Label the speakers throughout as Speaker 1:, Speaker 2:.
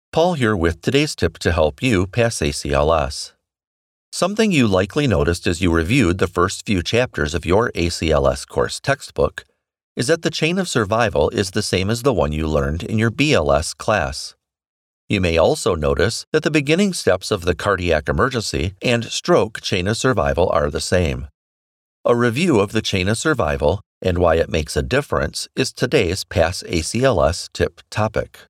Speaker 1: Paul here with today's tip to help you pass ACLS. Something you likely noticed as you reviewed the first few chapters of your ACLS course textbook is that the chain of survival is the same as the one you learned in your BLS class. You may also notice that the beginning steps of the cardiac emergency and stroke chain of survival are the same. A review of the chain of survival and why it makes a difference is today's Pass ACLS tip topic.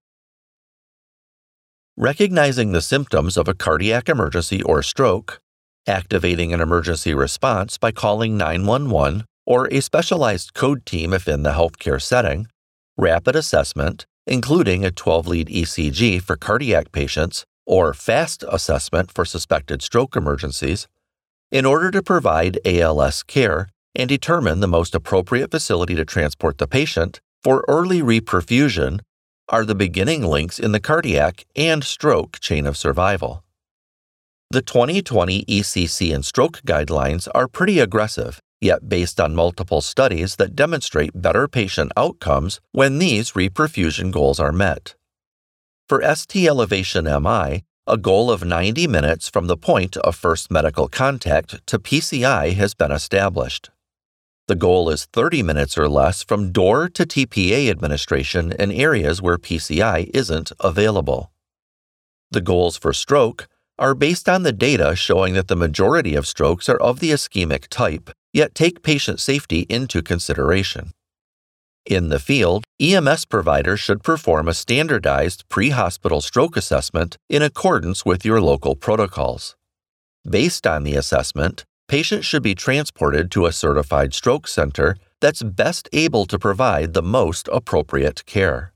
Speaker 1: Recognizing the symptoms of a cardiac emergency or stroke, activating an emergency response by calling 911 or a specialized code team if in the healthcare setting, rapid assessment, including a 12-lead ECG for cardiac patients or fast assessment for suspected stroke emergencies, in order to provide ALS care and determine the most appropriate facility to transport the patient for early reperfusion are the beginning links in the cardiac and stroke chain of survival. The 2020 ECC and stroke guidelines are pretty aggressive, yet based on multiple studies that demonstrate better patient outcomes when these reperfusion goals are met. For ST elevation MI, a goal of 90 minutes from the point of first medical contact to PCI has been established. The goal is 30 minutes or less from door to TPA administration in areas where PCI isn't available. The goals for stroke are based on the data showing that the majority of strokes are of the ischemic type, yet take patient safety into consideration. In the field, EMS providers should perform a standardized pre-hospital stroke assessment in accordance with your local protocols. Based on the assessment, patients should be transported to a certified stroke center that's best able to provide the most appropriate care.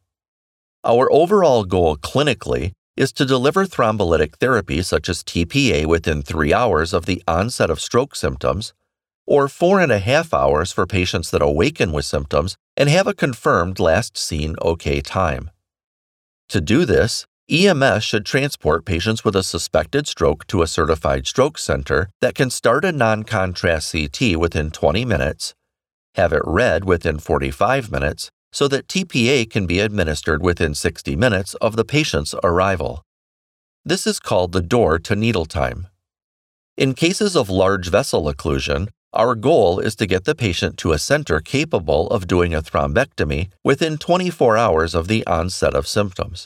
Speaker 1: Our overall goal clinically is to deliver thrombolytic therapy such as TPA within 3 hours of the onset of stroke symptoms, or 4.5 hours for patients that awaken with symptoms and have a confirmed last seen OK time. To do this, EMS should transport patients with a suspected stroke to a certified stroke center that can start a non-contrast CT within 20 minutes, have it read within 45 minutes, so that TPA can be administered within 60 minutes of the patient's arrival. This is called the door-to-needle time. In cases of large vessel occlusion, our goal is to get the patient to a center capable of doing a thrombectomy within 24 hours of the onset of symptoms.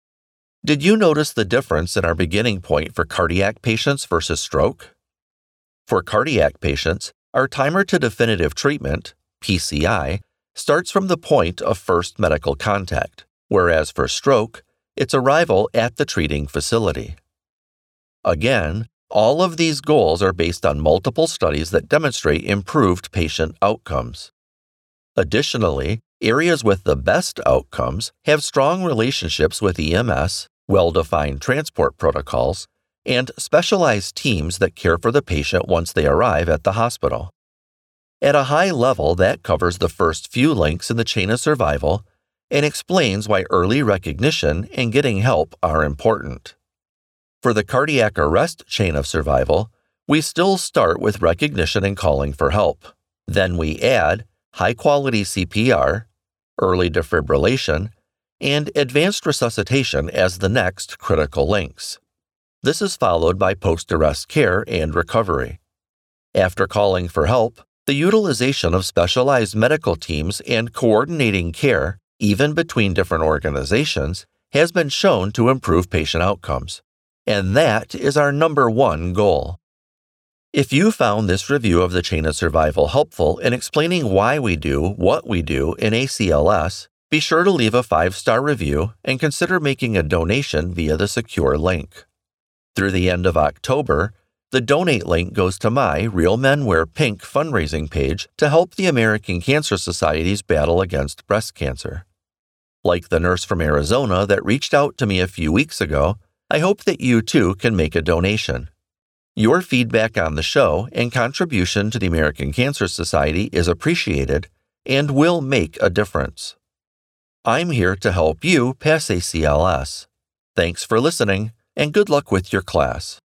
Speaker 1: Did you notice the difference in our beginning point for cardiac patients versus stroke? For cardiac patients, our timer to definitive treatment, PCI, starts from the point of first medical contact, whereas for stroke, it's arrival at the treating facility. Again, all of these goals are based on multiple studies that demonstrate improved patient outcomes. Additionally, areas with the best outcomes have strong relationships with EMS, well-defined transport protocols, and specialized teams that care for the patient once they arrive at the hospital. At a high level, that covers the first few links in the chain of survival and explains why early recognition and getting help are important. For the cardiac arrest chain of survival, we still start with recognition and calling for help. Then we add high-quality CPR, early defibrillation, and advanced resuscitation as the next critical links. This is followed by post-arrest care and recovery. After calling for help, the utilization of specialized medical teams and coordinating care, even between different organizations, has been shown to improve patient outcomes. And that is our number one goal. If you found this review of the chain of survival helpful in explaining why we do what we do in ACLS, be sure to leave a 5-star review and consider making a donation via the secure link. Through the end of October, the donate link goes to my Real Men Wear Pink fundraising page to help the American Cancer Society's battle against breast cancer. Like the nurse from Arizona that reached out to me a few weeks ago, I hope that you too can make a donation. Your feedback on the show and contribution to the American Cancer Society is appreciated and will make a difference. I'm here to help you pass ACLS. Thanks for listening, and good luck with your class.